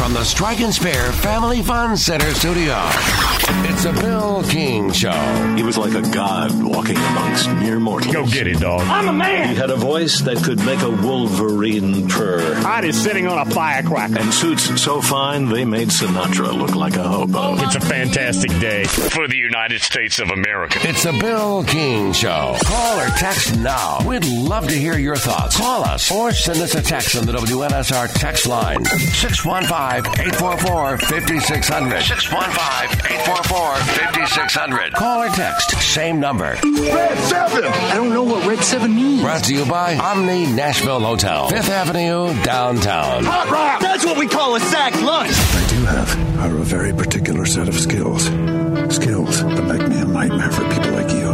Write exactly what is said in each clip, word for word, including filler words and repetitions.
from the Strike and Spare Family Fun Center studio, it's a Bill King Show. He was like a god walking amongst mere mortals. Go get it, dog. I'm a man. He had a voice that could make a wolverine purr. Hot is sitting on a firecracker. And suits so fine, they made Sinatra look like a hobo. It's a fantastic day for the United States of America. It's a Bill King Show. Call or text now. We'd love to hear your thoughts. Call us or send us a text on the W N S R text line. six one five, eight four four, five six zero zero. six one five, eight four four, five six zero zero. Call or text. Same number. Red seven. I don't know what Red seven means. Brought to you by Omni Nashville Hotel, Fifth Avenue, downtown. Hot rock. That's what we call a sack lunch. I do have are a very particular set of skills. Skills that make me a nightmare for people like you.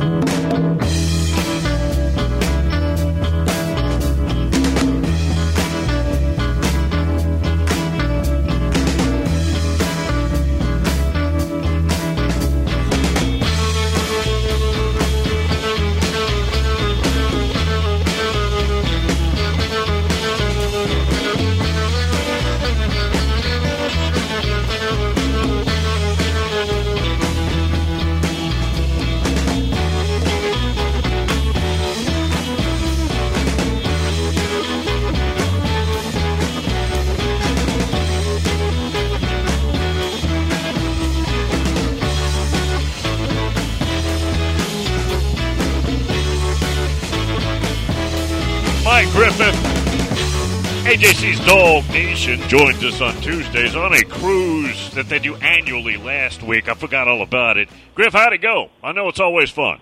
Griffith, A J C's Dog Nation, joins us on Tuesdays on a cruise that they do annually last week. I forgot all about it. Griff, how'd it go? I know it's always fun.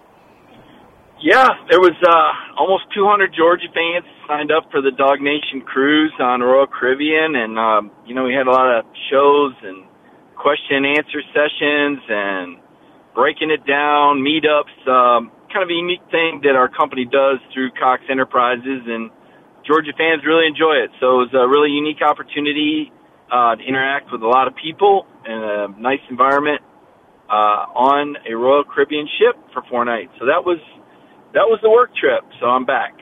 Yeah, there was uh, almost two hundred Georgia fans signed up for the Dog Nation cruise on Royal Caribbean, and, um, you know, we had a lot of shows and question and answer sessions and breaking it down, meetups, um, kind of a unique thing that our company does through Cox Enterprises, and Georgia fans really enjoy it. So it was a really unique opportunity uh, to interact with a lot of people in a nice environment uh, on a Royal Caribbean ship for four nights. So that was that was the work trip. So I'm back.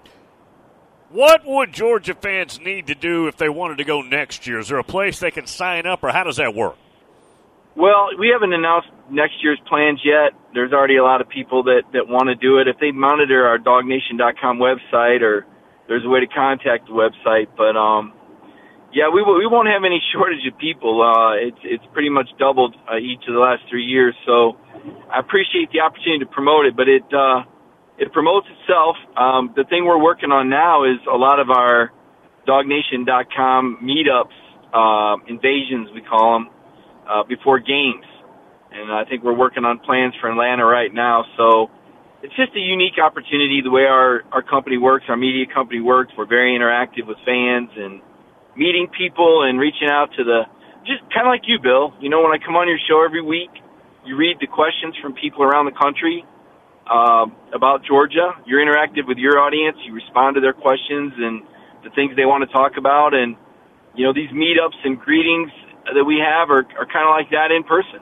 What would Georgia fans need to do if they wanted to go next year? Is there a place they can sign up, or how does that work? Well, we haven't announced next year's plans yet. There's already a lot of people that, that want to do it. If they monitor our dog nation dot com website, or there's a way to contact the website. But, um, yeah, we we won't have any shortage of people. Uh, it's, it's pretty much doubled uh, each of the last three years. So I appreciate the opportunity to promote it, but it, uh, it promotes itself. Um, the thing we're working on now is a lot of our dog nation dot com meetups, uh, invasions, we call them. Uh, before games, and I think we're working on plans for Atlanta right now. So it's just a unique opportunity the way our, our company works, our media company works. We're very interactive with fans and meeting people and reaching out to the, just kind of like you, Bill. You know, when I come on your show every week, you read the questions from people around the country uh, about Georgia. You're interactive with your audience. You respond to their questions and the things they want to talk about. And, you know, these meetups and greetings that we have are, are kind of like that in person.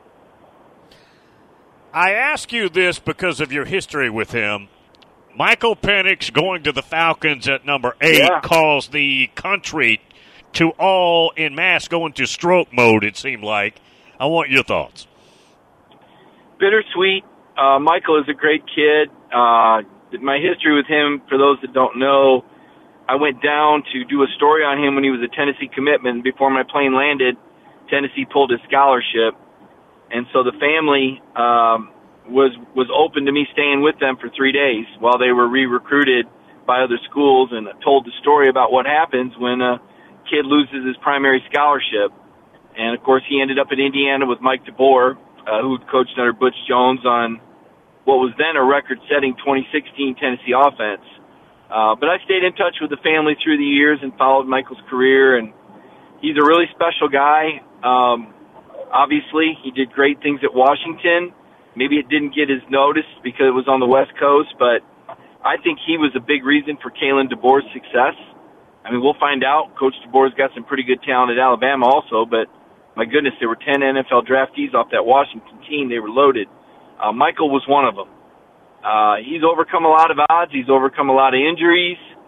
I ask you this because of your history with him. Michael Penix going to the Falcons at number eight yeah. caused the country to all en masse go into stroke mode, it seemed like. I want your thoughts. Bittersweet. Uh, Michael is a great kid. Uh, my history with him, for those that don't know, I went down to do a story on him when he was a Tennessee commitment. Before my plane landed, Tennessee pulled his scholarship. And so the family um, was was open to me staying with them for three days while they were re-recruited by other schools, and told the story about what happens when a kid loses his primary scholarship. And, of course, he ended up at Indiana with Mike DeBoer, uh, who coached under Butch Jones on what was then a record-setting twenty sixteen Tennessee offense. Uh, but I stayed in touch with the family through the years and followed Michael's career, and he's a really special guy. Um, obviously, he did great things at Washington. Maybe it didn't get his notice because it was on the West Coast, but I think he was a big reason for Kalen DeBoer's success. I mean, we'll find out. Coach DeBoer's got some pretty good talent at Alabama also, but my goodness, there were ten N F L draftees off that Washington team. They were loaded. Uh, Michael was one of them. Uh, he's overcome a lot of odds. He's overcome a lot of injuries.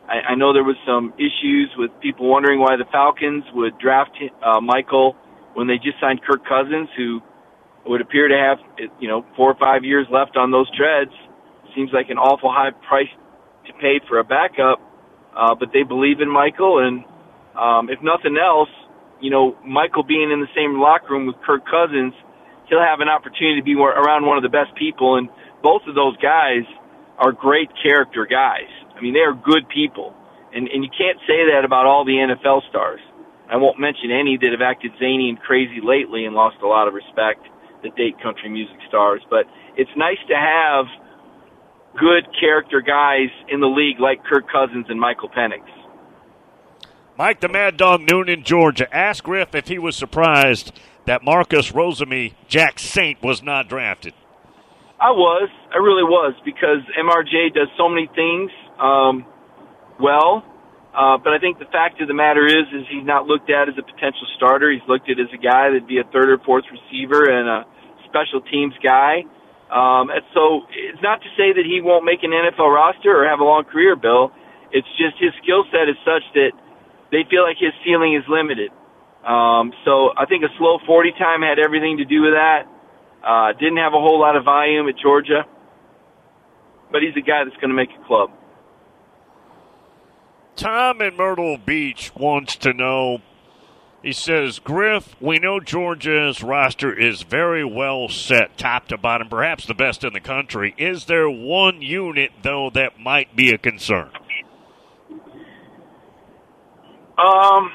I, I know there was some issues with people wondering why the Falcons would draft uh, Michael when they just signed Kirk Cousins, who would appear to have, you know, four or five years left on those treads. Seems like an awful high price to pay for a backup, uh, but they believe in Michael, and um, if nothing else, you know, Michael being in the same locker room with Kirk Cousins, he'll have an opportunity to be around one of the best people, and both of those guys are great character guys. I mean, they are good people, and, and you can't say that about all the N F L stars. I won't mention any that have acted zany and crazy lately and lost a lot of respect that date country music stars, but it's nice to have good character guys in the league like Kirk Cousins and Michael Penix. Mike the Mad Dog Noon in Georgia. Ask Griff if he was surprised that Marcus Rosemy Jack Saint was not drafted. I was. I really was, because M R J does so many things um, well, uh, but I think the fact of the matter is is he's not looked at as a potential starter. He's looked at as a guy that'd be a third or fourth receiver and a special teams guy. Um, and so it's not to say that he won't make an N F L roster or have a long career, Bill. It's just his skill set is such that they feel like his ceiling is limited. Um, so I think a slow forty time had everything to do with that. Uh, didn't have a whole lot of volume at Georgia, but he's a guy that's going to make a club. Tom in Myrtle Beach wants to know, he says, Griff, we know Georgia's roster is very well set, top to bottom, perhaps the best in the country. Is there one unit, though, that might be a concern? Um,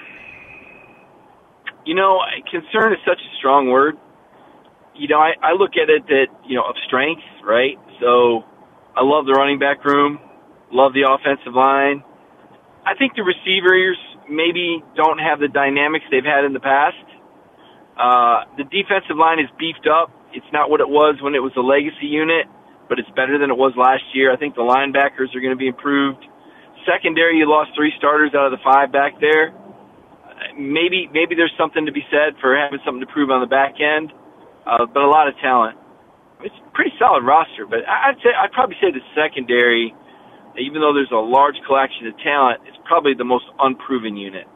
you know, concern is such a strong word. You know, I, I look at it that, you know, of strength, right? So I love the running back room, love the offensive line. I think the receivers maybe don't have the dynamics they've had in the past. Uh, the defensive line is beefed up. It's not what it was when it was a legacy unit, but it's better than it was last year. I think the linebackers are going to be improved. Secondary, you lost three starters out of the five back there. Maybe maybe there's something to be said for having something to prove on the back end, uh, but a lot of talent. It's a pretty solid roster, but I'd say I'd probably say the secondary, even though there's a large collection of talent, it's probably the most unproven unit.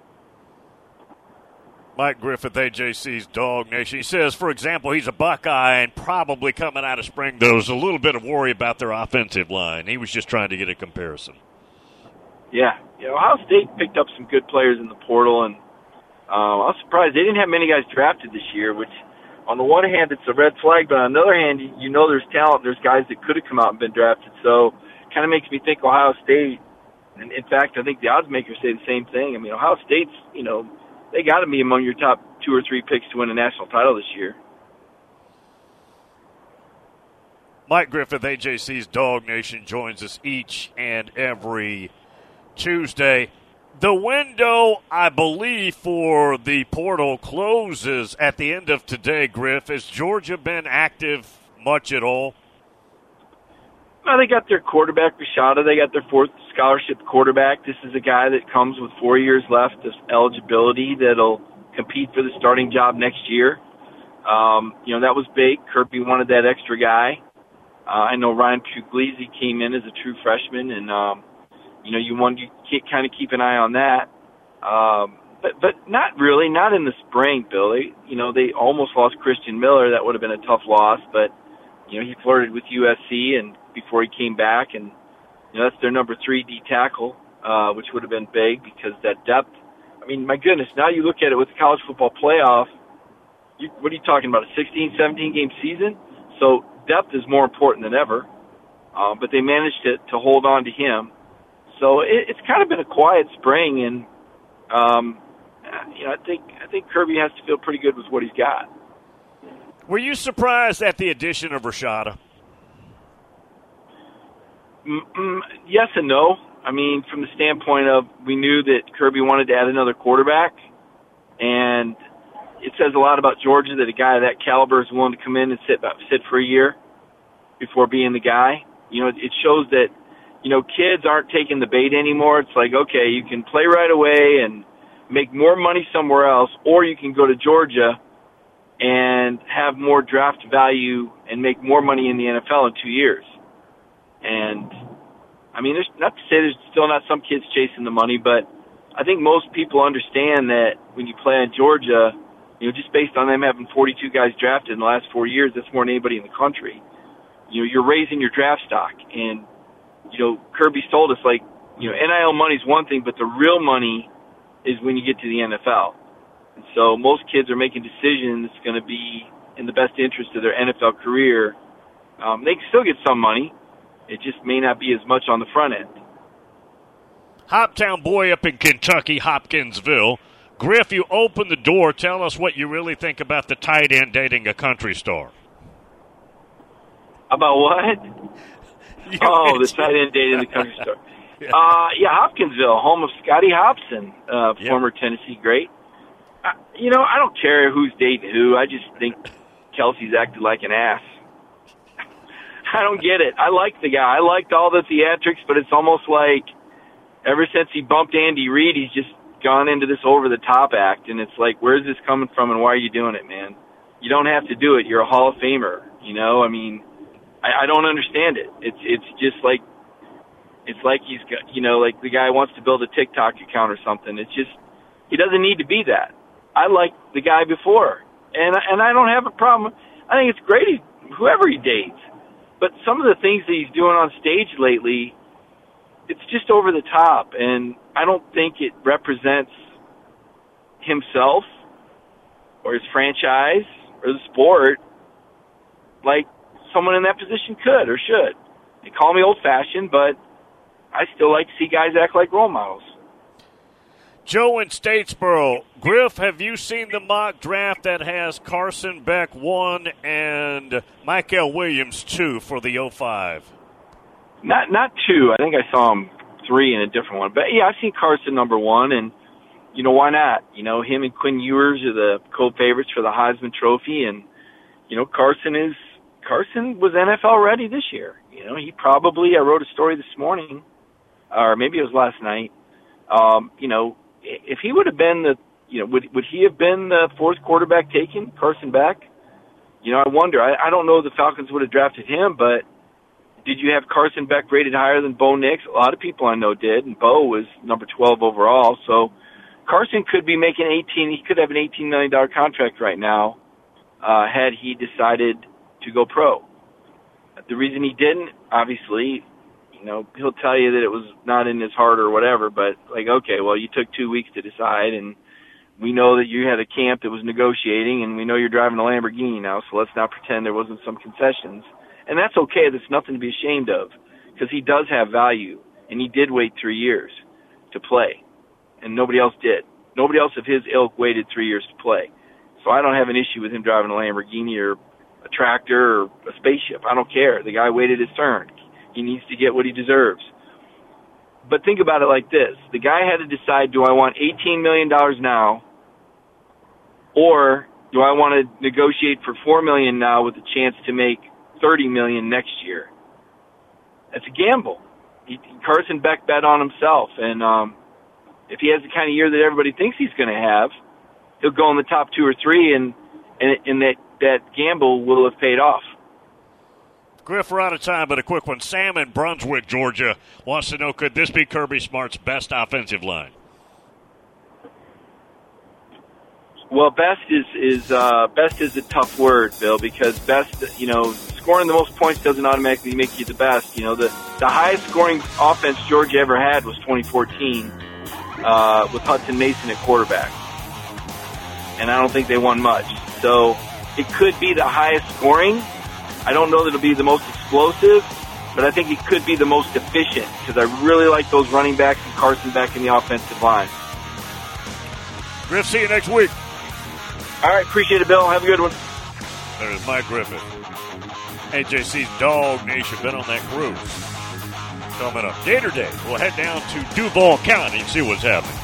Mike Griffith, A J C's Dog Nation. He says, for example, he's a Buckeye and probably coming out of spring, there's a little bit of worry about their offensive line. He was just trying to get a comparison. Yeah. You know, Ohio State picked up some good players in the portal, and uh, I was surprised. They didn't have many guys drafted this year, which on the one hand, it's a red flag, but on the other hand, you know there's talent. There's guys that could have come out and been drafted. So it kind of makes me think Ohio State, and in fact, I think the odds makers say the same thing. I mean, Ohio State's, you know, they got to be among your top two or three picks to win a national title this year. Mike Griffith, A J C's Dog Nation, joins us each and every Tuesday. The window, I believe, for the portal closes at the end of today, Griff. Has Georgia been active much at all? Well, they got their quarterback, Rashada. They got their fourth scholarship quarterback. This is a guy that comes with four years left of eligibility that'll compete for the starting job next year. Um, you know, that was big. Kirby wanted that extra guy. Uh, I know Ryan Puglisi came in as a true freshman, and, um, you know, you want you kind of keep an eye on that. Um, but but not really, not in the spring, Billy. You know, they almost lost Christian Miller. That would have been a tough loss, but, you know, he flirted with U S C and before he came back, and, you know, that's their number three D tackle, uh, which would have been big because that depth. I mean, my goodness, now you look at it with the college football playoff, you, what are you talking about, a sixteen, seventeen game season? So depth is more important than ever, uh, but they managed to, to hold on to him. So it, it's kind of been a quiet spring, and um, you know, I think I think Kirby has to feel pretty good with what he's got. Were you surprised at the addition of Rashada? Mm-mm, yes and no. I mean, from the standpoint of we knew that Kirby wanted to add another quarterback, and it says a lot about Georgia that a guy of that caliber is willing to come in and sit sit for a year before being the guy. You know, it shows that, you know, kids aren't taking the bait anymore. It's like, okay, you can play right away and make more money somewhere else, or you can go to Georgia and have more draft value and make more money in the N F L in two years. And I mean, there's not to say there's still not some kids chasing the money, but I think most people understand that when you play in Georgia, you know, just based on them having forty-two guys drafted in the last four years, that's more than anybody in the country. You know, you're raising your draft stock. And, you know, Kirby's told us, like, you know, N I L money is one thing, but the real money is when you get to the N F L. And so most kids are making decisions going to be in the best interest of their N F L career. Um, they can still get some money. It just may not be as much on the front end. Hoptown boy up in Kentucky, Hopkinsville. Griff, you open the door. Tell us what you really think about the tight end dating a country star. About what? You oh, the tight end dating the country star. yeah. Uh, yeah, Hopkinsville, home of Scotty Hopson, uh, yep. former Tennessee great. Uh, you know, I don't care who's dating who. I just think Kelsey's acted like an ass. I don't get it. I like the guy. I liked all the theatrics, but it's almost like ever since he bumped Andy Reid, he's just gone into this over-the-top act, and it's like, where's this coming from and why are you doing it, man? You don't have to do it. You're a Hall of Famer, you know? I mean, I, I don't understand it. It's it's just like, it's like he's got, you know, like the guy wants to build a TikTok account or something. It's just, he doesn't need to be that. I like the guy before, and, and I don't have a problem. I think it's great, he, whoever he dates. But some of the things that he's doing on stage lately, it's just over the top, and I don't think it represents himself or his franchise or the sport like someone in that position could or should. They call me old-fashioned, but I still like to see guys act like role models. Joe in Statesboro. Griff, have you seen the mock draft that has Carson Beck one and Michael Williams two for the oh five? Not not two. I think I saw him three in a different one. But, yeah, I've seen Carson number one, and, you know, why not? You know, him and Quinn Ewers are the co-favorites for the Heisman Trophy, and, you know, Carson is Carson was N F L ready this year. You know, he probably, I wrote a story this morning, or maybe it was last night, um, you know, if he would have been the, you know, would would he have been the fourth quarterback taken, Carson Beck? You know, I wonder. I, I don't know if the Falcons would have drafted him, but did you have Carson Beck rated higher than Bo Nix? A lot of people I know did, and Bo was number twelve overall. So Carson could be making eighteen. He could have an eighteen million dollars contract right now uh, had he decided to go pro. The reason he didn't, obviously, you know, he'll tell you that it was not in his heart or whatever, but like, okay, well, you took two weeks to decide, and we know that you had a camp that was negotiating, and we know you're driving a Lamborghini now, so let's not pretend there wasn't some concessions. And that's okay. That's nothing to be ashamed of, because he does have value, and he did wait three years to play, and nobody else did. Nobody else of his ilk waited three years to play. So I don't have an issue with him driving a Lamborghini or a tractor or a spaceship. I don't care. The guy waited his turn. He needs to get what he deserves. But think about it like this. The guy had to decide, do I want eighteen million dollars now, or do I want to negotiate for four million dollars now with a chance to make thirty million dollars next year? That's a gamble. He, Carson Beck bet on himself, and um, if he has the kind of year that everybody thinks he's going to have, he'll go in the top two or three, and, and, and that, that gamble will have paid off. Griff, we're out of time, but a quick one. Sam in Brunswick, Georgia, wants to know, could this be Kirby Smart's best offensive line? Well, best is is uh, best is a tough word, Bill, because best, you know, scoring the most points doesn't automatically make you the best. You know, the, the highest scoring offense Georgia ever had was twenty fourteen uh, with Hudson Mason at quarterback, and I don't think they won much. So it could be the highest scoring. I don't know that it'll be the most explosive, but I think it could be the most efficient, because I really like those running backs and Carson Beck in the offensive line. Griff, see you next week. All right, appreciate it, Bill. Have a good one. There's Mike Griffin. A J C's Dog Nation, been on that cruise. Coming up, Gator Day. We'll head down to Duval County and see what's happening.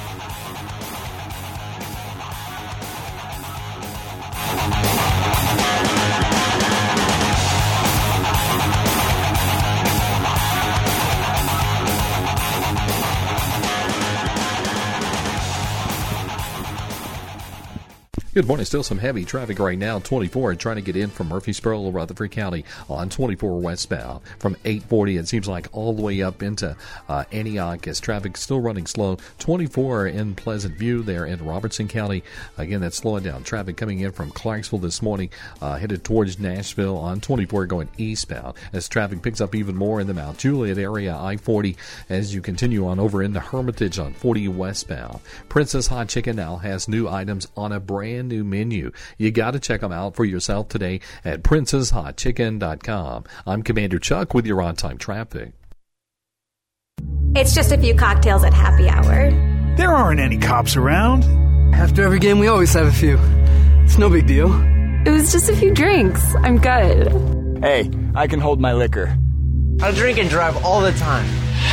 Good morning. Still some heavy traffic right now. twenty-four trying to get in from Murfreesboro, Rutherford County on twenty-four westbound. From eight forty, it seems like all the way up into uh, Antioch as traffic still running slow. twenty-four in Pleasant View there in Robertson County. Again, that's slowing down. Traffic coming in from Clarksville this morning, uh, headed towards Nashville on twenty-four going eastbound. As traffic picks up even more in the Mount Juliet area, I forty, as you continue on over into Hermitage on forty westbound. Princess Hot Chicken now has new items on a brand new menu. You got to check them out for yourself today at princess hot chicken dot com. I'm Commander Chuck with your on-time traffic. It's just a few cocktails at happy hour. There aren't any cops around. After every game, we always have a few. It's no big deal. It was just a few drinks. I'm good. Hey, I can hold my liquor. I drink and drive all the time.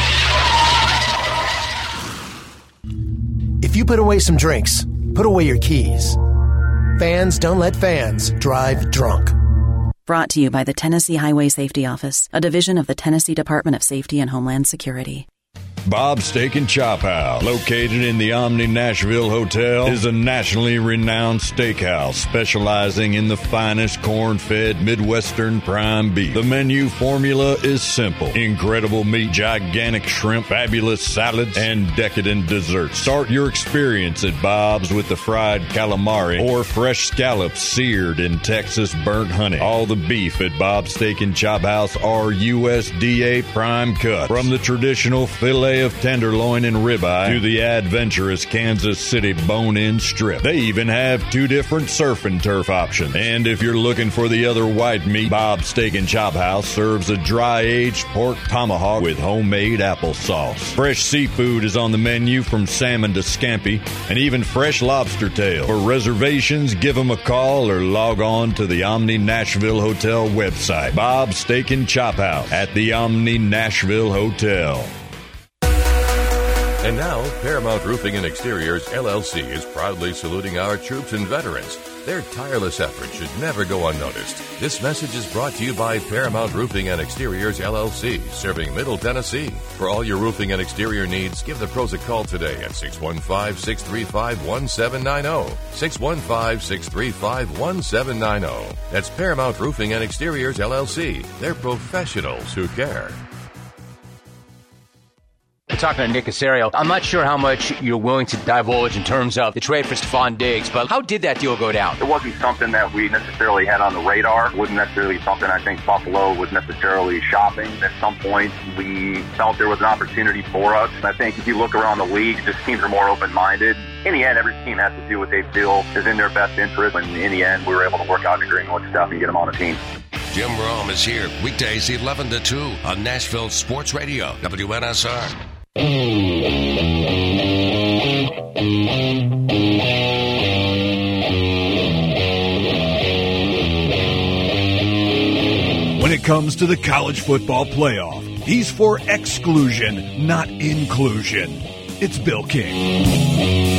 If you put away some drinks, put away your keys. Fans don't let fans drive drunk. Brought to you by the Tennessee Highway Safety Office, a division of the Tennessee Department of Safety and Homeland Security. Bob's Steak and Chop House, located in the Omni Nashville Hotel, is a nationally renowned steakhouse specializing in the finest corn-fed Midwestern prime beef. The menu formula is simple. Incredible meat, gigantic shrimp, fabulous salads, and decadent desserts. Start your experience at Bob's with the fried calamari or fresh scallops seared in Texas burnt honey. All the beef at Bob's Steak and Chop House are U S D A prime cuts. From the traditional filet of tenderloin and ribeye to the adventurous Kansas City bone-in strip. They even have two different surf and turf options. And if you're looking for the other white meat, Bob's Steak and Chop House serves a dry-aged pork tomahawk with homemade applesauce. Fresh seafood is on the menu from salmon to scampi and even fresh lobster tail. For reservations, give them a call or log on to the Omni Nashville Hotel website. Bob's Steak and Chop House at the Omni Nashville Hotel. And now, Paramount Roofing and Exteriors, L L C, is proudly saluting our troops and veterans. Their tireless efforts should never go unnoticed. This message is brought to you by Paramount Roofing and Exteriors, L L C, serving Middle Tennessee. For all your roofing and exterior needs, give the pros a call today at six one five, six three five, one seven nine zero. six one five, six three five, one seven nine zero. That's Paramount Roofing and Exteriors, L L C. They're professionals who care. We're talking to Nick Caserio. I'm not sure how much you're willing to divulge in terms of the trade for Stephon Diggs, but how did that deal go down? It wasn't something that we necessarily had on the radar. It wasn't necessarily something I think Buffalo was necessarily shopping. At some point, we felt there was an opportunity for us. I think if you look around the league, just teams are more open-minded. In the end, every team has to do what they feel is in their best interest. And in the end, we were able to work out an agreement with Steph and get him on the team. Jim Rome is here, weekdays eleven to two on Nashville Sports Radio, W N S R. When it comes to the college football playoff, he's for exclusion, not inclusion. It's Bill King.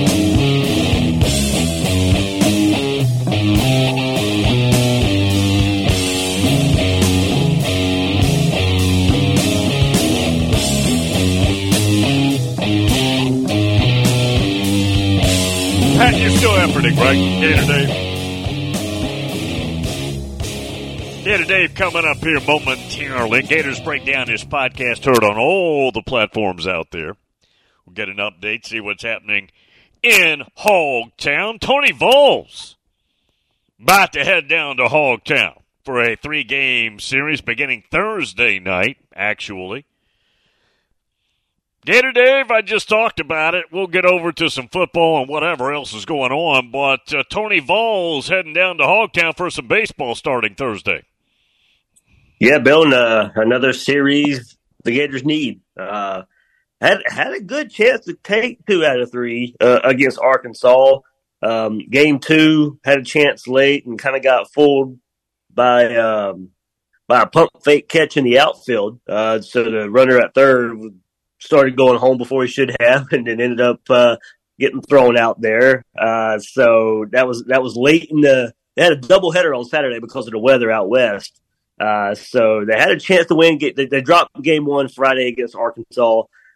Pat, you're still efforting, right? Gator Dave. Gator Dave coming up here momentarily. Gators break down his podcast, heard on all the platforms out there. We'll get an update, see what's happening in Hogtown. Tony Vols about to head down to Hogtown for a three-game series beginning Thursday night, actually. Gator Dave, I just talked about it. We'll get over to some football and whatever else is going on, but uh, Tony Vols heading down to Hogtown for some baseball starting Thursday. Yeah, Bill, uh, another series the Gators need. Uh, had had a good chance to take two out of three uh, against Arkansas. Um, game two had a chance late and kind of got fooled by um, by a pump fake catch in the outfield. Uh, so the runner at third started going home before he should have, and then ended up uh, getting thrown out there. Uh, so that was that was late in the. They had a doubleheader on Saturday because of the weather out west. Uh, so they had a chance to win. They, they dropped game one Friday against Arkansas.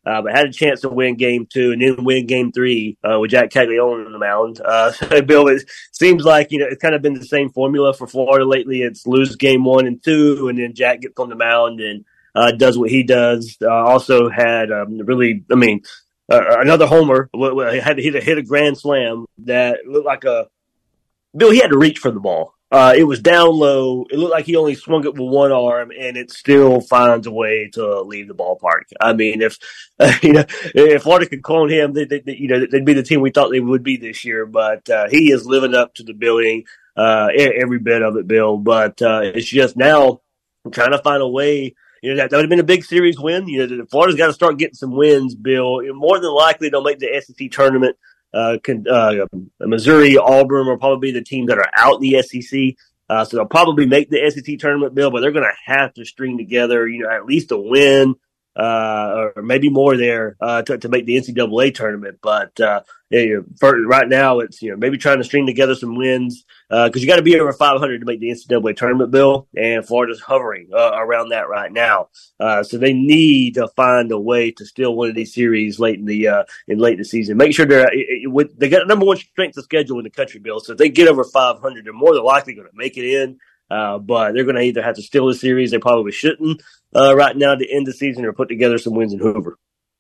Uh, but had a chance to win game two and then win game three uh, with Jack Caglione on the mound. Uh, so, Bill, it seems like, you know, it's kind of been the same formula for Florida lately. It's lose game one and two, and then Jack gets on the mound and uh, does what he does. Uh, also had um, really, I mean, uh, another homer. Had to hit a, hit a grand slam that looked like a – Bill, he had to reach for the ball. Uh, it was down low. It looked like he only swung it with one arm, and it still finds a way to leave the ballpark. I mean, if uh, you know, if Florida could clone him, they, they, you know, they'd be the team we thought they would be this year. But uh, he is living up to the billing, uh, every bit of it, Bill. But uh, it's just now trying to find a way. You know, that, that would have been a big series win. You know, Florida's got to start getting some wins, Bill. More than likely, they'll make the S E C tournament. Uh, can, uh, Missouri, Auburn will probably be the teams that are out in the S E C. Uh, so they'll probably make the S E C tournament, Bill, but they're going to have to string together, you know, at least a win, uh, or maybe more there, uh, to, to make the N C double A tournament. But, uh, yeah, you know, for, right now it's, you know, maybe trying to string together some wins, uh, cause you got to be over five hundred to make the N C double A tournament, Bill, and Florida's hovering, uh, around that right now. Uh, so they need to find a way to steal one of these series late in the, uh, in late in the season. Make sure they're, it, it, they got the number one strength of schedule in the country, Bill. So if they get over five hundred, they're more than likely going to make it in. Uh, but they're going to either have to steal the series. They probably shouldn't, uh, right now to end the season, or put together some wins in Hoover.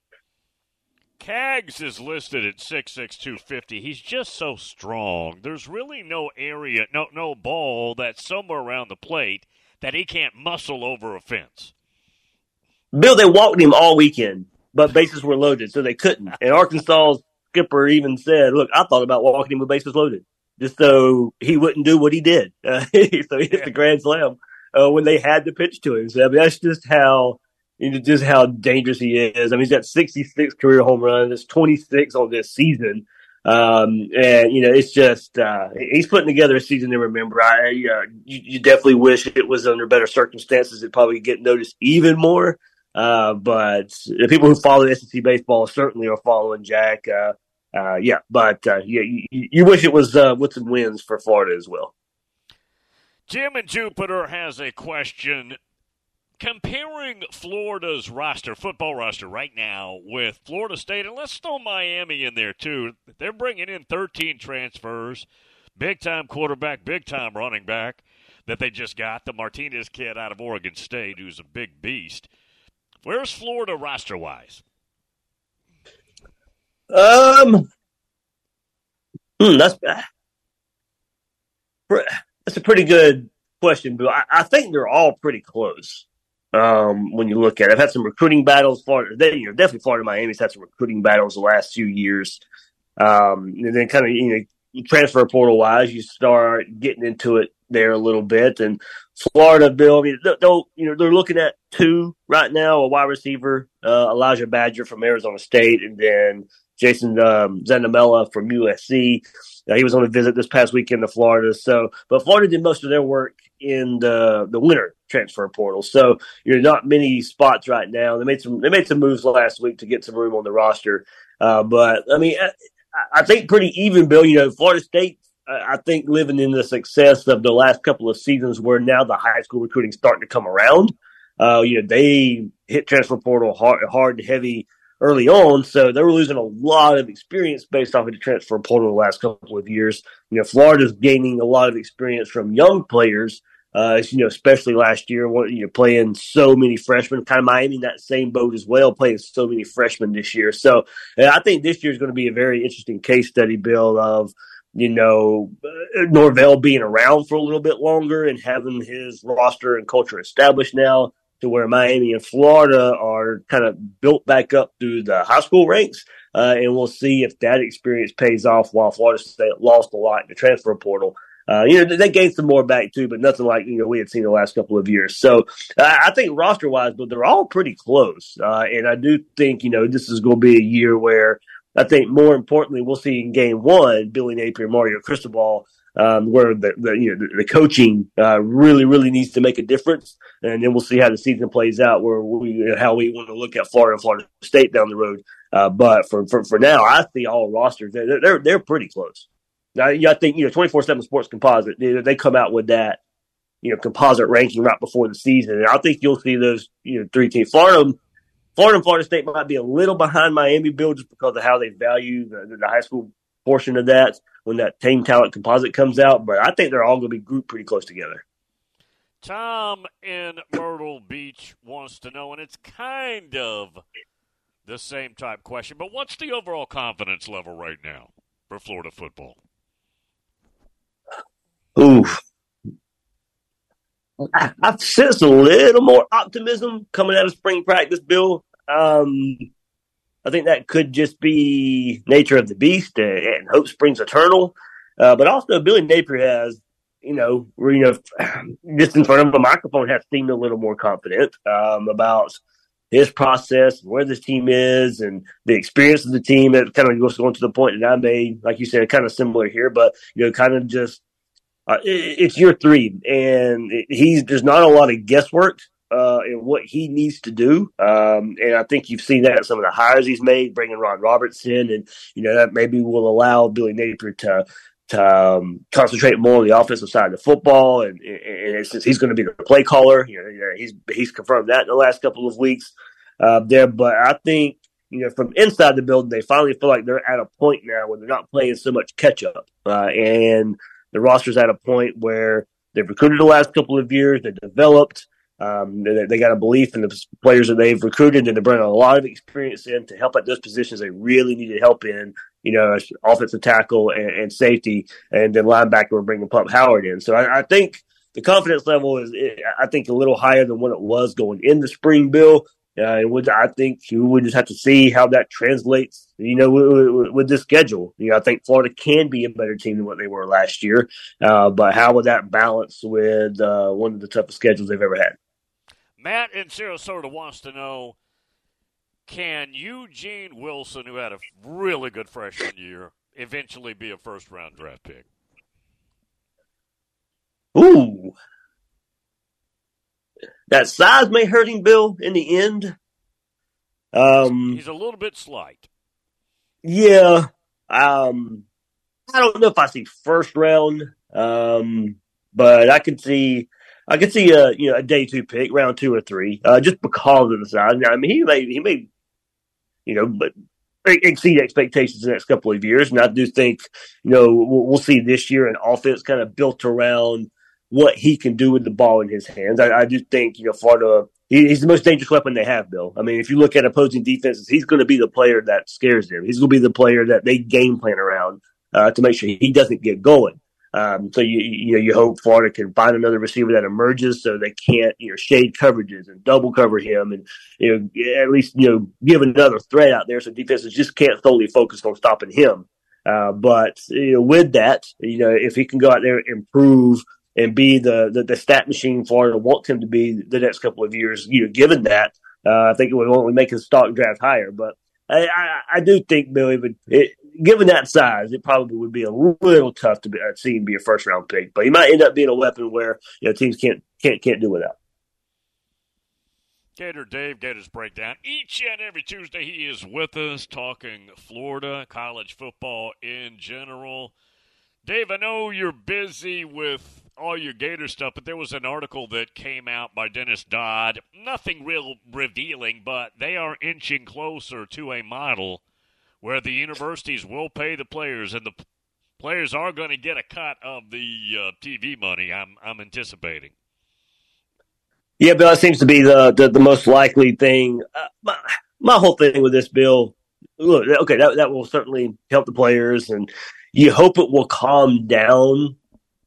Cags is listed at six six, two fifty. He's just so strong. There's really no area, no no ball that's somewhere around the plate that he can't muscle over a fence. Bill, they walked him all weekend, but bases were loaded, so they couldn't. And Arkansas's skipper even said, look, I thought about walking him with bases loaded, just so he wouldn't do what he did. Uh, so he hit yeah. the grand slam uh, when they had to pitch to him. So I mean, that's just how you know, just how dangerous he is. I mean, he's got sixty-six career home runs. There's twenty-six on this season. Um, and, you know, it's just, uh, he's putting together a season to remember. I, uh, you, you definitely wish it was under better circumstances. It'd probably get noticed even more. Uh, but the people who follow S E C baseball certainly are following Jack. Uh, uh, yeah, but, uh, yeah, you, you wish it was, uh, with some wins for Florida as well. Jim in Jupiter has a question. Comparing Florida's roster, football roster right now with Florida State, and let's throw Miami in there too. They're bringing in thirteen transfers, big-time quarterback, big-time running back that they just got, the Martinez kid out of Oregon State, who's a big beast. Where's Florida roster-wise? Um, hmm, that's that's a pretty good question, Bill. I, I think they're all pretty close. Um, when you look at it, I've had some recruiting battles. Florida, they, you know, definitely Florida, Miami's had some recruiting battles the last few years. Um, and then kind of, you know, transfer portal wise, you start getting into it there a little bit. And Florida, Bill, I mean, they'll, you know, they're looking at two right now, a wide receiver, uh, Elijah Badger from Arizona State, and then Jason, um, Zanamella from U S C. Uh, he was on a visit this past weekend to Florida. So, but Florida did most of their work in the the winter transfer portal. So, you're not many spots right now. They made some they made some moves last week to get some room on the roster. Uh, but I mean, I, I think pretty even, Bill. You know, Florida State, I think, living in the success of the last couple of seasons, where now the high school recruiting starting to come around. Uh, you know, they hit transfer portal hard, hard and heavy early on, so they were losing a lot of experience based off of the transfer portal the last couple of years. You know, Florida's gaining a lot of experience from young players, uh, you know, especially last year, you know, playing so many freshmen. Kind of Miami in that same boat as well, playing so many freshmen this year. So uh, I think this year is going to be a very interesting case study, Bill, of, you know, Norvell being around for a little bit longer and having his roster and culture established now, to where Miami and Florida are kind of built back up through the high school ranks. Uh, and we'll see if that experience pays off, while Florida State lost a lot in the transfer portal. Uh, you know, they gained some more back too, but nothing like, you know, we had seen the last couple of years. So uh, I think roster wise, but they're all pretty close. Uh, and I do think, you know, this is going to be a year where I think more importantly, we'll see in game one, Billy Napier, Mario Cristobal, Um, where the, the you know the, the coaching uh, really really needs to make a difference, and then we'll see how the season plays out, where we how we want to look at Florida and Florida State down the road. Uh, but for, for for now, I see all rosters they're they're, they're pretty close. Now, I think you know twenty-four seven Sports Composite they, they come out with that you know composite ranking right before the season, and I think you'll see those you know three teams. Florida Florida and Florida State might be a little behind Miami, Bill, just because of how they value the, the high school portion of that when that team talent composite comes out. But I think they're all going to be grouped pretty close together. Tom in Myrtle Beach wants to know, and it's kind of the same type question, but what's the overall confidence level right now for Florida football? Ooh. I, I've sensed a little more optimism coming out of spring practice, Bill. Um, I think that could just be nature of the beast, and, and hope springs eternal. Uh, but also, Billy Napier has, you know, you know, just in front of a microphone, has seemed a little more confident um, about his process, where this team is, and the experience of the team. That kind of goes going to the point that I made, like you said, kind of similar here, but you know, kind of just uh, it, it's year three, and it, he's there's not a lot of guesswork uh, in what he needs to do, um, and I think you've seen that in some of the hires he's made, bringing Ron Roberts in, and you know that maybe will allow Billy Napier to. to um, concentrate more on the offensive side of the football, and, and, and since he's going to be the play caller, you know, he's he's confirmed that in the last couple of weeks uh, there. But I think, you know, from inside the building, they finally feel like they're at a point now where they're not playing so much catch up, uh, and the roster's at a point where they've recruited the last couple of years, they've developed. Um, they, they got a belief in the players that they've recruited, and they're bringing a lot of experience in to help at those positions they really needed help in. You know, offensive tackle and, and safety, and then linebacker, we're bringing Pup Howard in. So I, I think the confidence level is, I think, a little higher than what it was going in the spring, Bill. Uh, and would, I think you would just have to see how that translates, you know, with, with, with the schedule. You know, I think Florida can be a better team than what they were last year. Uh, but how would that balance with uh, one of the toughest schedules they've ever had? Matt in Sarasota wants to know, can Eugene Wilson, who had a really good freshman year, eventually be a first-round draft pick? Ooh. That size may hurt him, Bill, in the end. Um, He's a little bit slight. Yeah. Um, I don't know if I see first round, um, but I could see I could see a you know a day two pick, round two or three, uh, just because of the size. I mean, he may he may you know, but exceed expectations the next couple of years. And I do think, you know, we'll, we'll see this year an offense kind of built around what he can do with the ball in his hands. I, I do think, you know, Florida, he, he's the most dangerous weapon they have, Bill. I mean, if you look at opposing defenses, he's going to be the player that scares them. He's going to be the player that they game plan around uh, to make sure he doesn't get going. Um, so you, you know, you hope Florida can find another receiver that emerges so they can't, you know, shade coverages and double cover him and, you know, at least, you know, give another threat out there so defenses just can't solely focus on stopping him. Uh, but, you know, with that, you know, if he can go out there and improve and be the, the, the stat machine Florida wants him to be the next couple of years, you know, given that, uh, I think it would only make his stock draft higher. But I, I, I do think, Billy, but it, given that size, it probably would be a little tough to be, uh, see him be a first round pick. But he might end up being a weapon where you know teams can't can't can't do without. Gator Dave, Gators Breakdown. Each and every Tuesday, he is with us talking Florida college football in general. Dave, I know you're busy with all your Gator stuff, but there was an article that came out by Dennis Dodd. Nothing real revealing, but they are inching closer to a model where the universities will pay the players, and the p- players are going to get a cut of the uh, T V money, I'm I'm anticipating. Yeah, Bill, that seems to be the, the, the most likely thing. Uh, my, my whole thing with this, Bill, look, okay, that, that will certainly help the players, and you hope it will calm down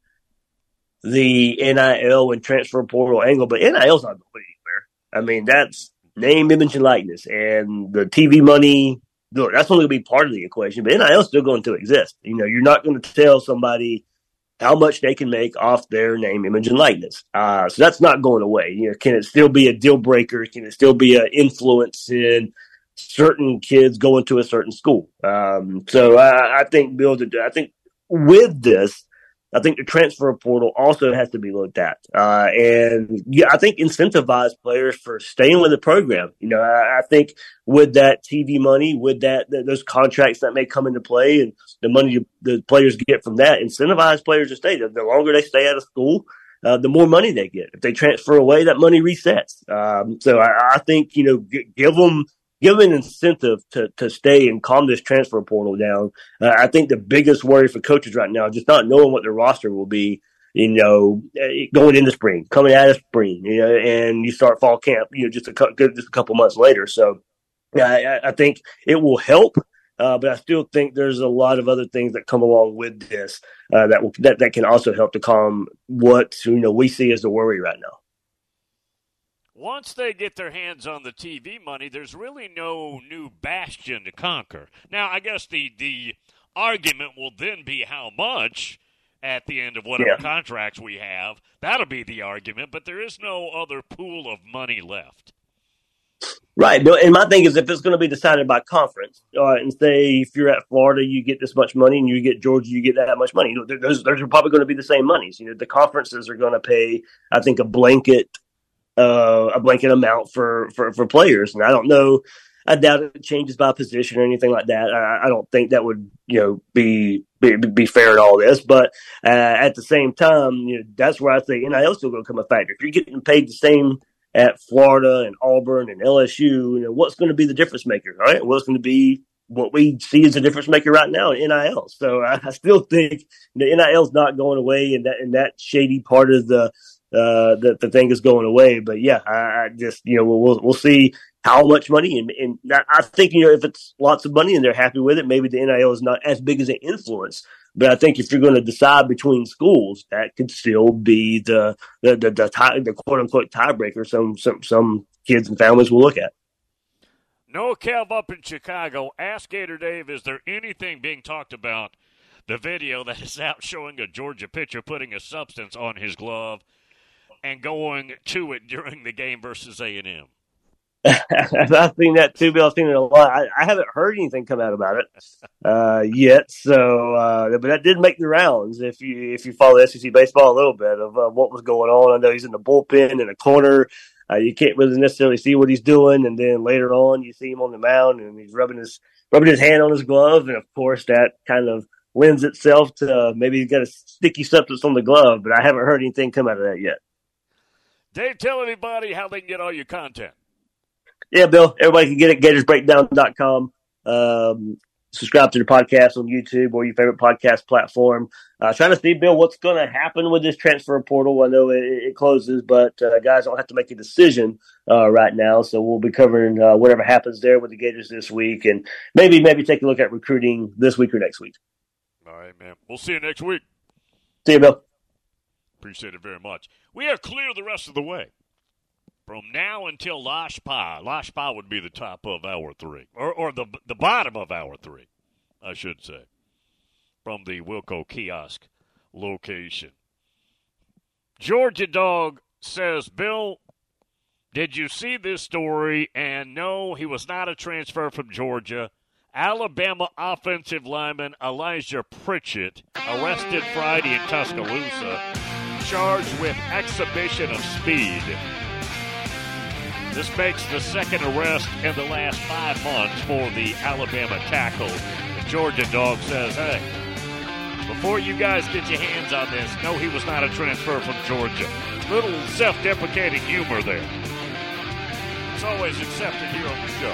the N I L and transfer portal angle, but N I L's not going anywhere. I mean, that's name, image, and likeness, and the T V money, look, that's only going to be part of the equation, but N I L is still going to exist. You know, you're not going to tell somebody how much they can make off their name, image, and likeness. Uh, so that's not going away. You know, can it still be a deal breaker? Can it still be an influence in certain kids going to a certain school? Um, so I, I think, Bill, I think with this, I think the transfer portal also has to be looked at. Uh, and yeah, I think incentivize players for staying with the program. You know, I, I think with that T V money, with that, th- those contracts that may come into play and the money you, the players get from that, incentivize players to stay. The, the longer they stay out of school, uh, the more money they get. If they transfer away, that money resets. Um, so I, I think, you know, g- give them give them an incentive to, to stay and calm this transfer portal down. Uh, I think the biggest worry for coaches right now is just not knowing what their roster will be, you know, going into spring, coming out of spring, you know, and you start fall camp, you know, just a, just a couple months later. So yeah, I, I think it will help. Uh, but I still think there's a lot of other things that come along with this uh, that, will, that that can also help to calm what, you know, we see as the worry right now. Once they get their hands on the T V money, there's really no new bastion to conquer. Now, I guess the, the argument will then be how much at the end of whatever yeah. contracts we have. That'll be the argument, but there is no other pool of money left. Right. And my thing is, if it's going to be decided by conference, uh, and say if you're at Florida, you get this much money, and you get Georgia, you get that much money. You know, those, those are probably going to be the same monies. You know, the conferences are going to pay, I think, a blanket, uh, a blanket amount for, for, for players. And I don't know. I doubt it changes by position or anything like that. I, I don't think that would, you know, be be, be fair to all this. But uh, at the same time, you know, that's where I say N I L is still going to come a factor. If you're getting paid the same at Florida and Auburn and L S U, you know, what's going to be the difference maker, right? What's going to be what we see as a difference maker right now in N I L. So I, I still think the N I L is not going away, and that and that shady part of the uh, the, the thing is going away. But yeah, I, I just you know we'll we'll see how much money, and, and I think you know if it's lots of money and they're happy with it, maybe the N I L is not as big as an influence. But I think if you're going to decide between schools, that could still be the the the, the, tie, the quote unquote tiebreaker. Some some some kids and families will look at. No, Kev up in Chicago. Ask Gator Dave, is there anything being talked about the video that is out showing a Georgia pitcher putting a substance on his glove and going to it during the game versus A and M? I've seen that too, Bill. I've seen it a lot. I, I haven't heard anything come out about it uh, yet. So, uh, but that did make the rounds. If you if you follow S E C baseball a little bit of uh, what was going on, I know he's in the bullpen in a corner. Uh, you can't really necessarily see what he's doing, and then later on, you see him on the mound and he's rubbing his rubbing his hand on his glove, and of course, that kind of lends itself to uh, maybe he's got a sticky substance on the glove. But I haven't heard anything come out of that yet. Dave, tell anybody how they can get all your content. Yeah, Bill, everybody can get it, Gators Breakdown dot com. Um, subscribe to the podcast on YouTube or your favorite podcast platform. Uh, trying to see, Bill, what's going to happen with this transfer portal. I know it, it closes, but uh, guys don't have to make a decision uh, right now. So we'll be covering uh, whatever happens there with the Gators this week, and maybe maybe take a look at recruiting this week or next week. All right, man. We'll see you next week. See you, Bill. Appreciate it very much. We are clear the rest of the way. From now until Losh Pa. Losh Pa would be the top of hour three. Or or the the bottom of hour three, I should say. From the Wilco Kiosk location. Georgia Dog says, Bill, did you see this story? And no, he was not a transfer from Georgia. Alabama offensive lineman Elijah Pritchett arrested Friday in Tuscaloosa, charged with exhibition of speed. This makes the second arrest in the last five months for the Alabama tackle. The Georgia Dog says, hey, before you guys get your hands on this, no, he was not a transfer from Georgia. Little self-deprecating humor there. It's always accepted here on the show.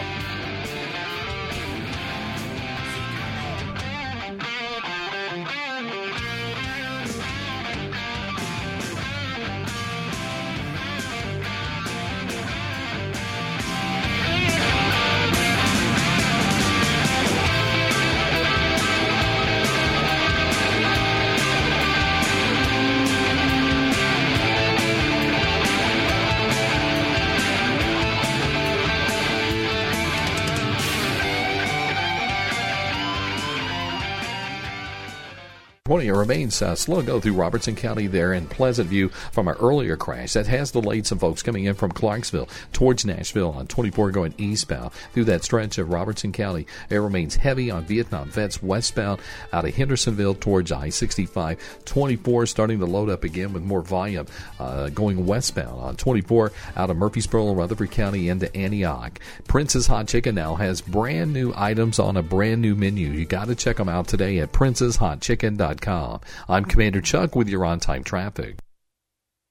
It remains uh, slow to go through Robertson County there in Pleasant View from an earlier crash that has delayed some folks coming in from Clarksville towards Nashville on twenty-four going eastbound through that stretch of Robertson County. It remains heavy on Vietnam Vets westbound out of Hendersonville towards I sixty-five. twenty-four starting to load up again with more volume uh, going westbound on twenty-four out of Murfreesboro, Rutherford County into Antioch. Prince's Hot Chicken now has brand new items on a brand new menu. You got to check them out today at princes hot chicken dot com. I'm Commander Chuck with your on-time traffic.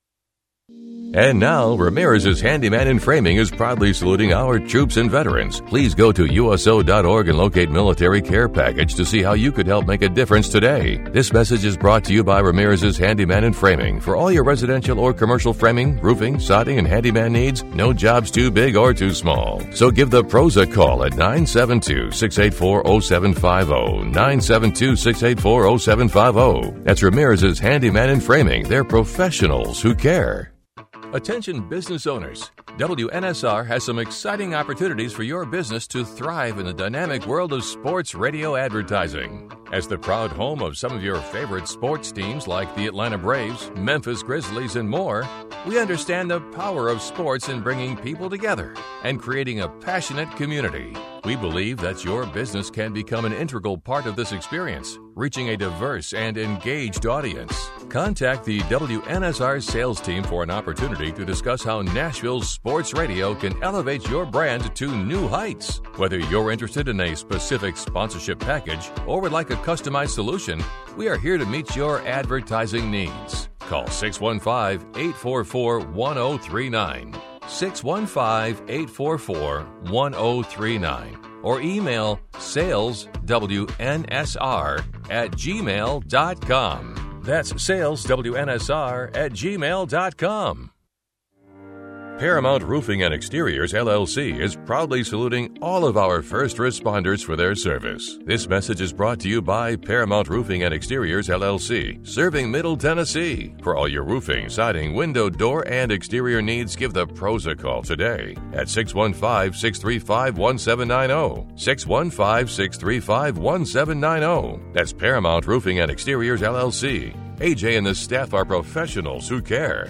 And now, Ramirez's Handyman and Framing is proudly saluting our troops and veterans. Please go to U S O dot org and locate Military Care Package to see how you could help make a difference today. This message is brought to you by Ramirez's Handyman and Framing. For all your residential or commercial framing, roofing, sodding, and handyman needs, no job's too big or too small. So give the pros a call at nine seven two, six eight four, zero seven five zero, nine seven two, six eight four, zero seven five zero. That's Ramirez's Handyman and Framing. They're professionals who care. Attention business owners. W N S R has some exciting opportunities for your business to thrive in the dynamic world of sports radio advertising. As the proud home of some of your favorite sports teams like the Atlanta Braves, Memphis Grizzlies, and more, we understand the power of sports in bringing people together and creating a passionate community. We believe that your business can become an integral part of this experience, reaching a diverse and engaged audience. Contact the W N S R sales team for an opportunity to discuss how Nashville's sports radio can elevate your brand to new heights. Whether you're interested in a specific sponsorship package or would like a customized solution, we are here to meet your advertising needs. Call six one five, eight four four, one zero three nine. six one five, eight four four, one zero three nine or email sales W N S R at gmail dot com. That's sales W N S R at gmail dot com. Paramount Roofing and Exteriors, L L C, is proudly saluting all of our first responders for their service. This message is brought to you by Paramount Roofing and Exteriors, L L C, serving Middle Tennessee. For all your roofing, siding, window, door, and exterior needs, give the pros a call today at six one five, six three five, one seven nine zero. six one five, six three five, one seven nine zero. That's Paramount Roofing and Exteriors, L L C. A J and the staff are professionals who care.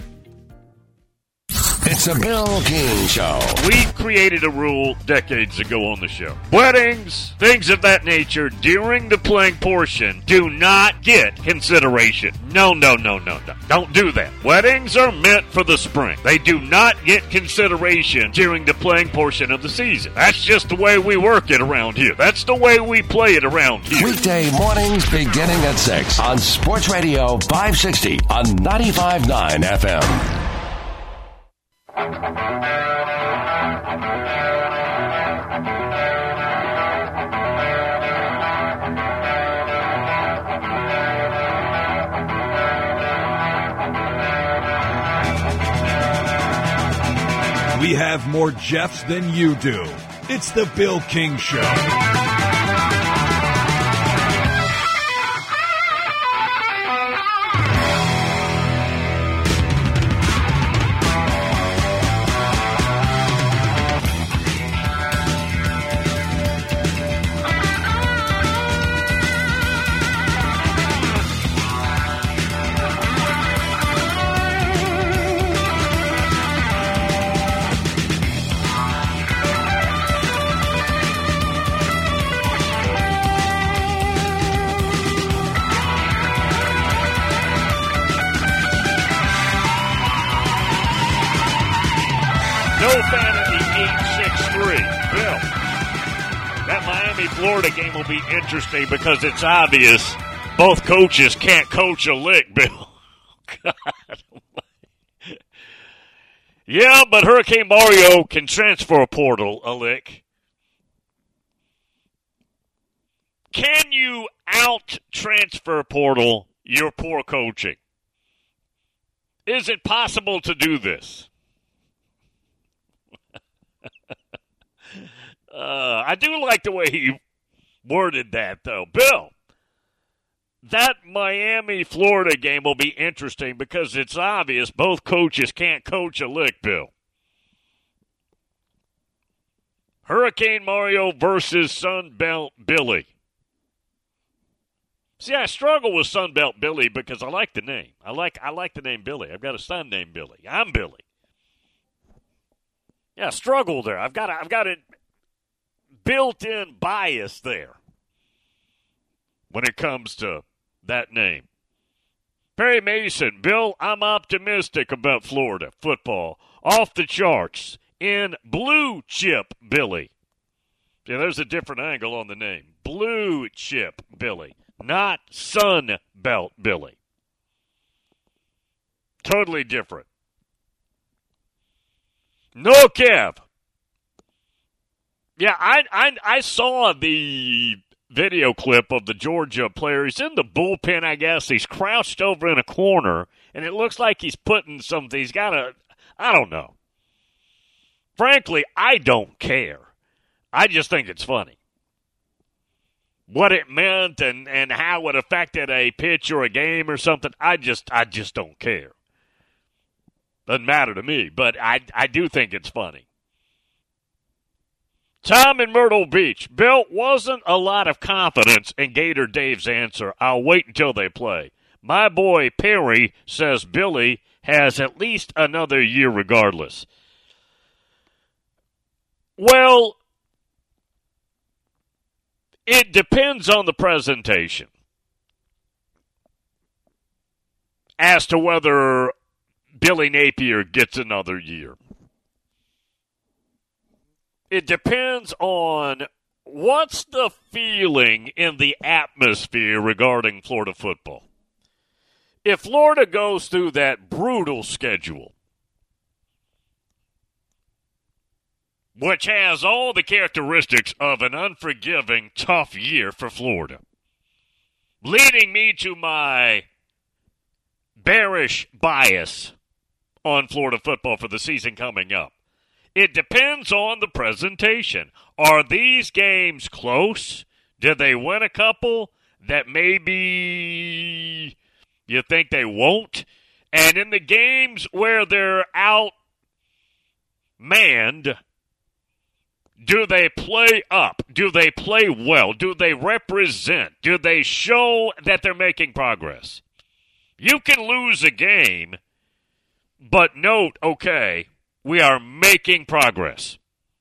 It's a Bill King Show. We created a rule decades ago on the show. Weddings, things of that nature, during the playing portion, do not get consideration. No, no, no, no, no. Don't do that. Weddings are meant for the spring. They do not get consideration during the playing portion of the season. That's just the way we work it around here. That's the way we play it around here. Weekday mornings beginning at six on Sports Radio five sixty on ninety-five point nine F M. We have more Jeffs than you do. It's the Bill King Show. Florida game will be interesting because it's obvious both coaches can't coach a lick, Bill. God. Yeah, but Hurricane Mario can transfer a portal a lick. Can you out-transfer portal your poor coaching? Is it possible to do this? uh, I do like the way he worded that, though. Bill, that Miami-Florida game will be interesting because it's obvious both coaches can't coach a lick, Bill. Hurricane Mario versus Sunbelt Billy. See, I struggle with Sunbelt Billy because I like the name. I like I like the name Billy. I've got a son named Billy. I'm Billy. Yeah, struggle there. I've got a, I've got a built-in bias there when it comes to that name. Perry Mason, Bill, I'm optimistic about Florida football. Off the charts in Blue Chip Billy. Yeah, there's a different angle on the name. Blue Chip Billy, not Sun Belt Billy. Totally different. No, Kev. Yeah, I, I I saw the video clip of the Georgia player. He's in the bullpen, I guess. He's crouched over in a corner, and it looks like he's putting something. He's got a, I don't know. Frankly, I don't care. I just think it's funny. What it meant and, and how it affected a pitch or a game or something, I just I just don't care. Doesn't matter to me, but I, I do think it's funny. Tom in Myrtle Beach. Bill, wasn't a lot of confidence in Gator Dave's answer. I'll wait until they play. My boy Perry says Billy has at least another year regardless. Well, it depends on the presentation as to whether Billy Napier gets another year. It depends on what's the feeling in the atmosphere regarding Florida football. If Florida goes through that brutal schedule, which has all the characteristics of an unforgiving, tough year for Florida, leading me to my bearish bias on Florida football for the season coming up. It depends on the presentation. Are these games close? Did they win a couple that maybe you think they won't? And in the games where they're outmanned, do they play up? Do they play well? Do they represent? Do they show that they're making progress? You can lose a game, but note, okay, we are making progress.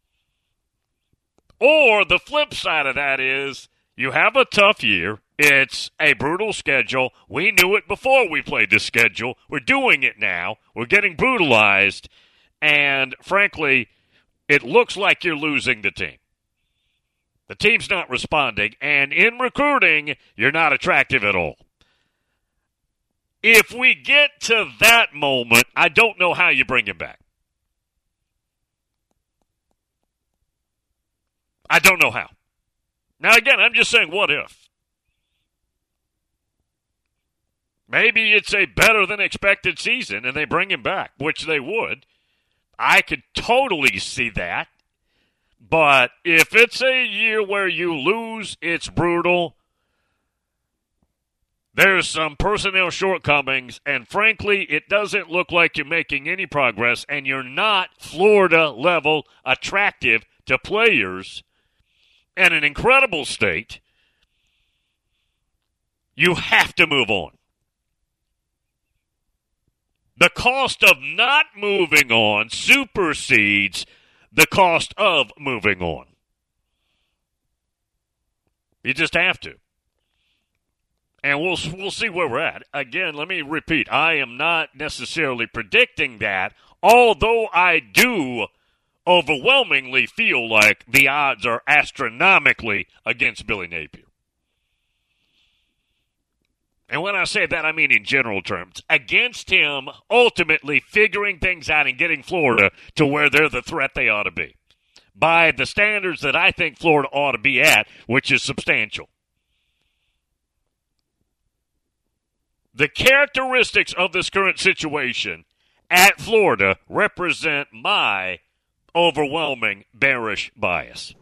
Or the flip side of that is you have a tough year. It's a brutal schedule. We knew it before we played this schedule. We're doing it now. We're getting brutalized. And frankly, it looks like you're losing the team. The team's not responding. And in recruiting, you're not attractive at all. If we get to that moment, I don't know how you bring him back. I don't know how. Now, again, I'm just saying, what if? Maybe it's a better-than-expected season, and they bring him back, which they would. I could totally see that. But if it's a year where you lose, it's brutal. There's some personnel shortcomings, and frankly, it doesn't look like you're making any progress, and you're not Florida-level attractive to players and an incredible state. You have to move on. The cost of not moving on supersedes the cost of moving on. You just have to. And we'll we'll see where we're at. Again, let me repeat, I am not necessarily predicting that, although I do overwhelmingly feel like the odds are astronomically against Billy Napier. And when I say that, I mean in general terms. Against him ultimately figuring things out and getting Florida to where they're the threat they ought to be. By the standards that I think Florida ought to be at, which is substantial. The characteristics of this current situation at Florida represent my overwhelming bearish bias.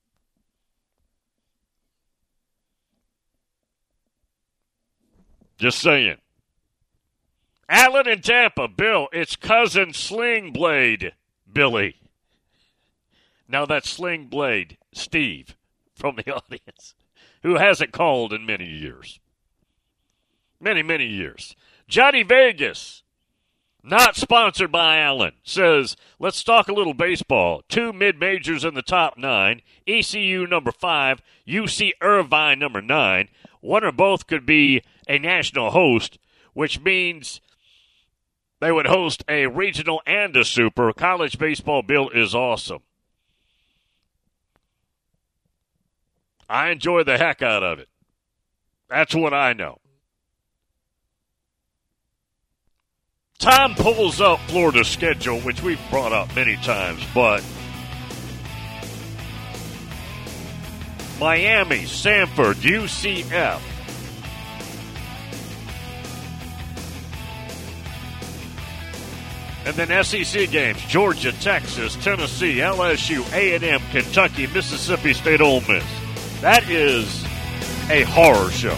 Just saying. Allen in Tampa, Bill, it's cousin Sling Blade, Billy. Now that's Sling Blade, Steve, from the audience, who hasn't called in many years. Many, many years. Johnny Vegas, not sponsored by Allen, says, let's talk a little baseball. Two mid-majors in the top nine, E C U number five, U C Irvine number nine. One or both could be a national host, which means they would host a regional and a super. College baseball, Bill, is awesome. I enjoy the heck out of it. That's what I know. Time pulls up Florida's schedule, which we've brought up many times, but Miami, Samford, U C F. And then S E C games, Georgia, Texas, Tennessee, L S U, A and M, Kentucky, Mississippi State, Ole Miss. That is a horror show.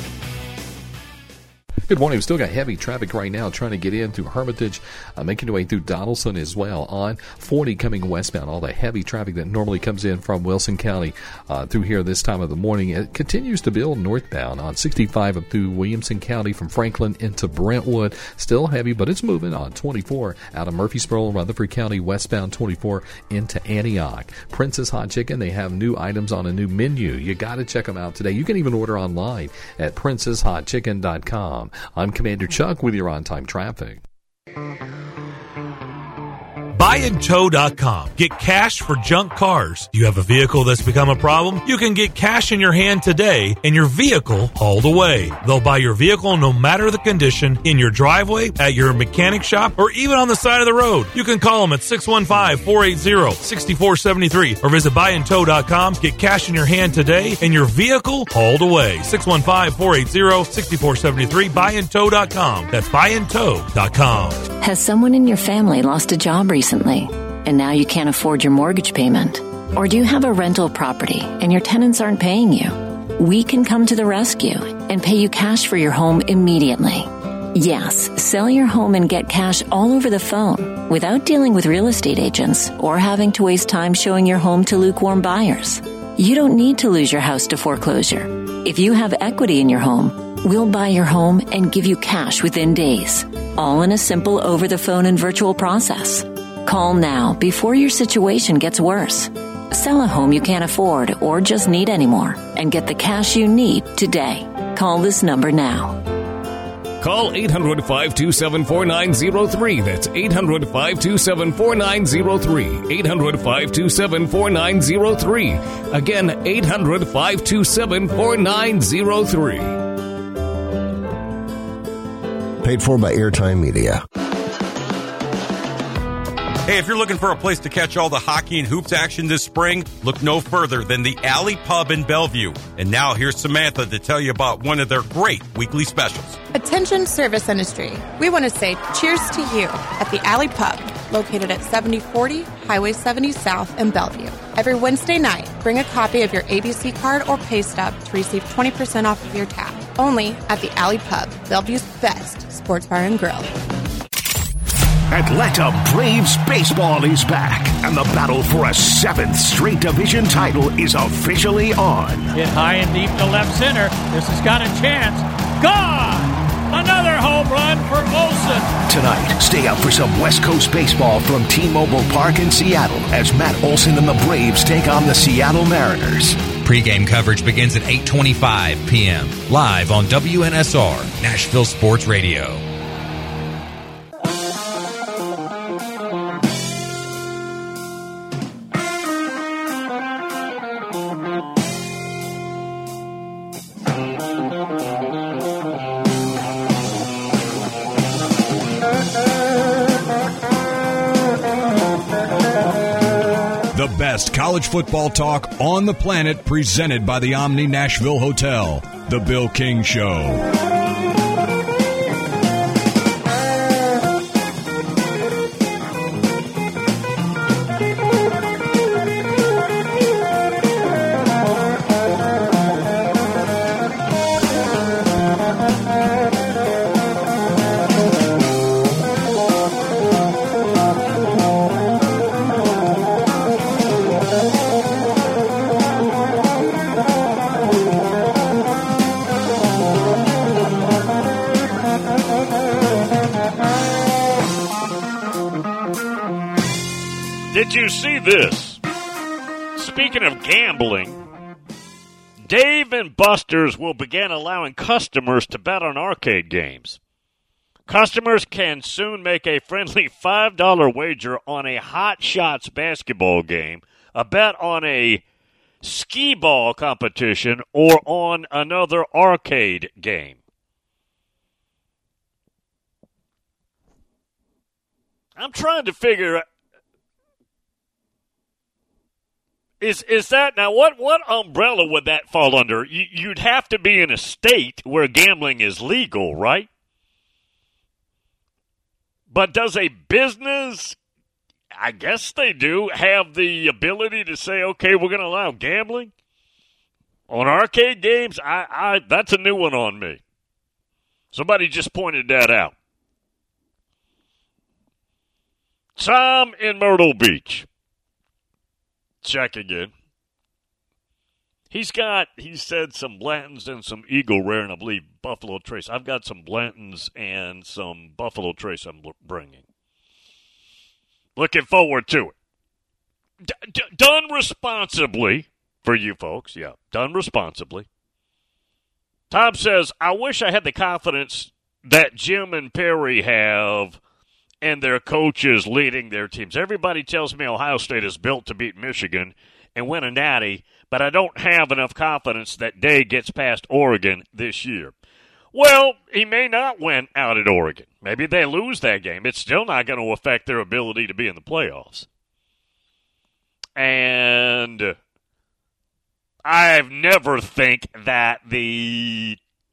Good morning. We've still got heavy traffic right now trying to get in through Hermitage, uh, making their way through Donaldson as well. On forty coming westbound, all the heavy traffic that normally comes in from Wilson County uh, through here this time of the morning. It continues to build northbound on sixty-five up through Williamson County from Franklin into Brentwood. Still heavy, but it's moving on twenty-four out of Murfreesboro, Rutherford County, westbound twenty-four into Antioch. Princess Hot Chicken, they have new items on a new menu. You got to check them out today. You can even order online at princess hot chicken dot com. I'm Commander Chuck with your on-time traffic. buy and tow dot com. Get cash for junk cars. Do you have a vehicle that's become a problem? You can get cash in your hand today and your vehicle hauled away. They'll buy your vehicle no matter the condition, in your driveway, at your mechanic shop, or even on the side of the road. You can call them at six one five, four eight zero, six four seven three or visit buy and tow dot com. Get cash in your hand today and your vehicle hauled away. six one five, four eight zero, six four seven three, buy and tow dot com. That's buy and tow dot com. Has someone in your family lost a job recently? And now you can't afford your mortgage payment? Or do you have a rental property and your tenants aren't paying you? We can come to the rescue and pay you cash for your home immediately. Yes, sell your home and get cash all over the phone without dealing with real estate agents or having to waste time showing your home to lukewarm buyers. You don't need to lose your house to foreclosure. If you have equity in your home, we'll buy your home and give you cash within days, all in a simple over-the-phone and virtual process. Call now before your situation gets worse. Sell a home you can't afford or just need anymore and get the cash you need today. Call this number now. Call eight hundred, five two seven, four nine zero three. That's eight hundred, five two seven, four nine zero three. eight hundred, five two seven, four nine zero three. Again, eight hundred, five two seven, four nine zero three. Paid for by Airtime Media. Hey, if you're looking for a place to catch all the hockey and hoops action this spring, look no further than the Alley Pub in Bellevue. And now here's Samantha to tell you about one of their great weekly specials. Attention service industry. We want to say cheers to you at the Alley Pub, located at seventy forty Highway seventy South in Bellevue. Every Wednesday night, bring a copy of your A B C card or pay stub to receive twenty percent off of your tab. Only at the Alley Pub, Bellevue's best sports bar and grill. Atlanta Braves baseball is back, and the battle for a seventh straight division title is officially on. Hit high and deep to left center. This has got a chance. Gone! Another home run for Olsen. Tonight, stay up for some West Coast baseball from T-Mobile Park in Seattle as Matt Olson and the Braves take on the Seattle Mariners. Pre-game coverage begins at eight twenty-five p.m. live on W N S R, Nashville Sports Radio. Best college football talk on the planet, presented by the Omni Nashville Hotel. The Bill King Show. Did you see this? Speaking of gambling, Dave and Buster's will begin allowing customers to bet on arcade games. Customers can soon make a friendly five dollar wager on a Hot Shots basketball game, a bet on a skee ball competition, or on another arcade game. I'm trying to figure is is that now what what umbrella would that fall under? You, you'd have to be in a state where gambling is legal, right? But does a business, I guess they do, have the ability to say, okay, we're going to allow gambling on arcade games? I, I that's a new one on me. Somebody just pointed that out. Tom in Myrtle Beach. Check again. He's got, he said, some Blanton's and some Eagle Rare, and I believe Buffalo Trace. I've got some Blanton's and some Buffalo Trace I'm bringing. Looking forward to it. D- d- done responsibly for you folks. Yeah, done responsibly. Tom says, I wish I had the confidence that Jim and Perry have and their coaches leading their teams. Everybody tells me Ohio State is built to beat Michigan and win a natty, but I don't have enough confidence that Day gets past Oregon this year. Well, he may not win out at Oregon. Maybe they lose that game. It's still not going to affect their ability to be in the playoffs. And I've never think that the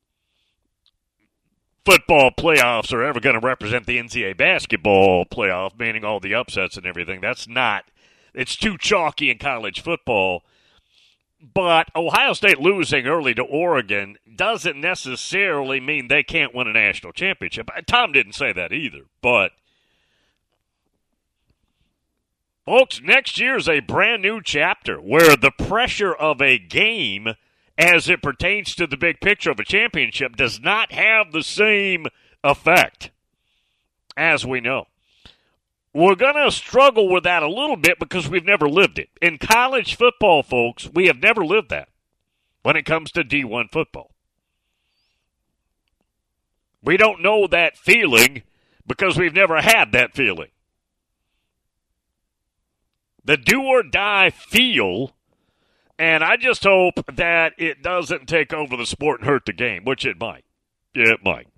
football playoffs are ever going to represent the N C double A basketball playoff, meaning all the upsets and everything. That's not, it's too chalky in college football. But Ohio State losing early to Oregon doesn't necessarily mean they can't win a national championship. Tom didn't say that either. But, folks, next year is a brand new chapter where the pressure of a game as it pertains to the big picture of a championship does not have the same effect, as we know. We're going to struggle with that a little bit because we've never lived it. In college football, folks, we have never lived that when it comes to D one football. We don't know that feeling because we've never had that feeling. The do-or-die feel, and I just hope that it doesn't take over the sport and hurt the game, which it might. Yeah, it might.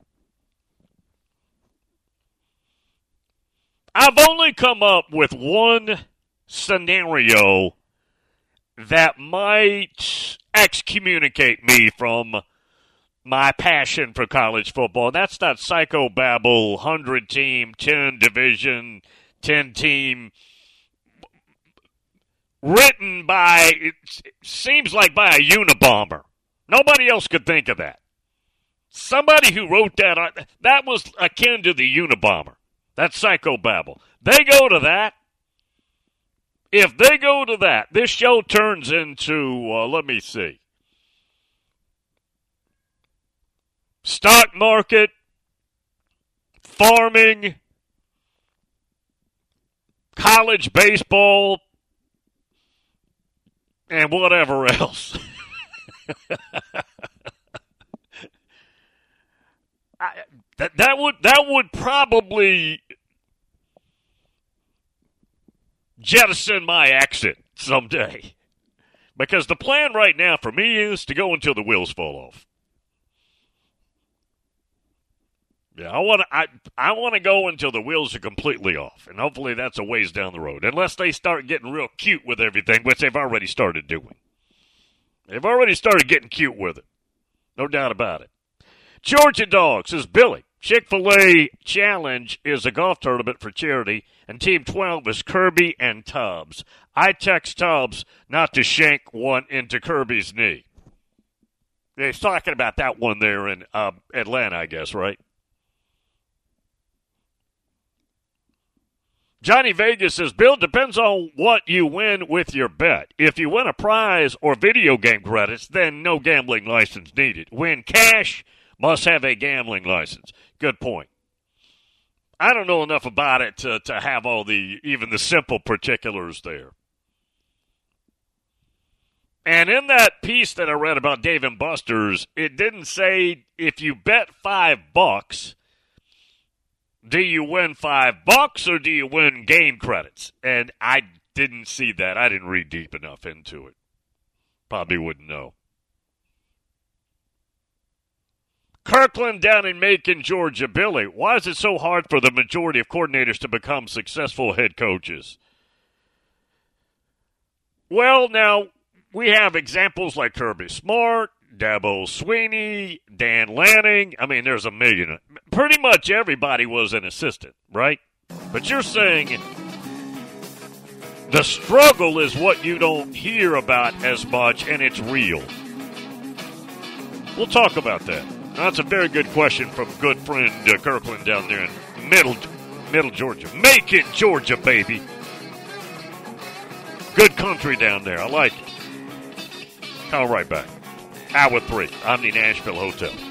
I've only come up with one scenario that might excommunicate me from my passion for college football. That's that psychobabble, one hundred team, ten division, ten team, written by, it seems like by a Unabomber. Nobody else could think of that. Somebody who wrote that, that was akin to the Unabomber. That's psychobabble. They go to that. If they go to that, this show turns into, uh, let me see, stock market, farming, college baseball, and whatever else. I, that that would that would probably jettison my exit someday, because the plan right now for me is to go until the wheels fall off. Yeah, I want to. I I want to go until the wheels are completely off, and hopefully that's a ways down the road. Unless they start getting real cute with everything, which they've already started doing. They've already started getting cute with it, no doubt about it. Georgia Dog says, Billy, Chick-fil-A Challenge is a golf tournament for charity, and Team twelve is Kirby and Tubbs. I text Tubbs not to shank one into Kirby's knee. He's talking about that one there in uh, Atlanta, I guess, right? Johnny Vegas says, Bill, depends on what you win with your bet. If you win a prize or video game credits, then no gambling license needed. Win cash, must have a gambling license. Good point. I don't know enough about it to, to have all the, even the simple particulars there. And in that piece that I read about Dave and Buster's, it didn't say if you bet five bucks, do you win five bucks or do you win game credits? And I didn't see that. I didn't read deep enough into it. Probably wouldn't know. Kirkland down in Macon, Georgia. Billy, why is it so hard for the majority of coordinators to become successful head coaches? Well, now, we have examples like Kirby Smart, Dabo Swinney, Dan Lanning. I mean, there's a million. Pretty much everybody was an assistant, right? But you're saying the struggle is what you don't hear about as much, and it's real. We'll talk about that. That's a very good question from good friend uh, Kirkland down there in middle, middle Georgia. Macon, Georgia, baby. Good country down there. I like it. Call right back. Hour three, Omni Nashville Hotel.